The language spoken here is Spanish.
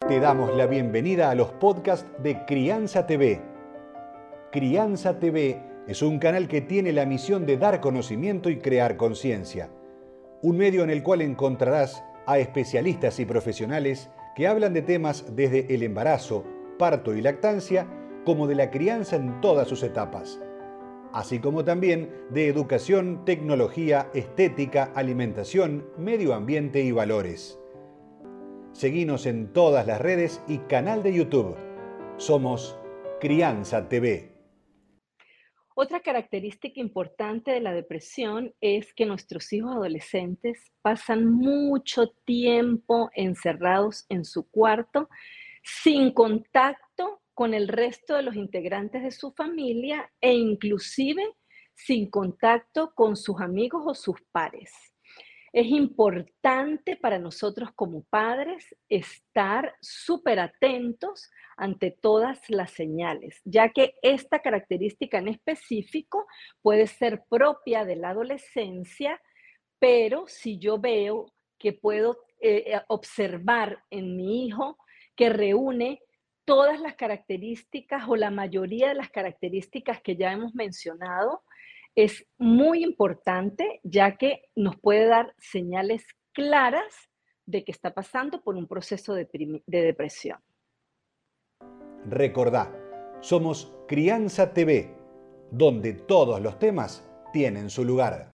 Te damos la bienvenida a los podcasts de Crianza TV. Crianza TV es un canal que tiene la misión de dar conocimiento y crear conciencia. Un medio en el cual encontrarás a especialistas y profesionales que hablan de temas desde el embarazo, parto y lactancia, como de la crianza en todas sus etapas, así como también de educación, tecnología, estética, alimentación, medio ambiente y valores. Seguinos en todas las redes y canal de YouTube. Somos Crianza TV. Otra característica importante de la depresión es que nuestros hijos adolescentes pasan mucho tiempo encerrados en su cuarto, sin contacto con el resto de los integrantes de su familia e inclusive sin contacto con sus amigos o sus pares. Es importante para nosotros como padres estar súper atentos ante todas las señales, ya que esta característica en específico puede ser propia de la adolescencia, pero si yo veo que puedo observar en mi hijo que reúne todas las características o la mayoría de las características que ya hemos mencionado, es muy importante, ya que nos puede dar señales claras de que está pasando por un proceso de depresión. Recordá, somos Crianza TV, donde todos los temas tienen su lugar.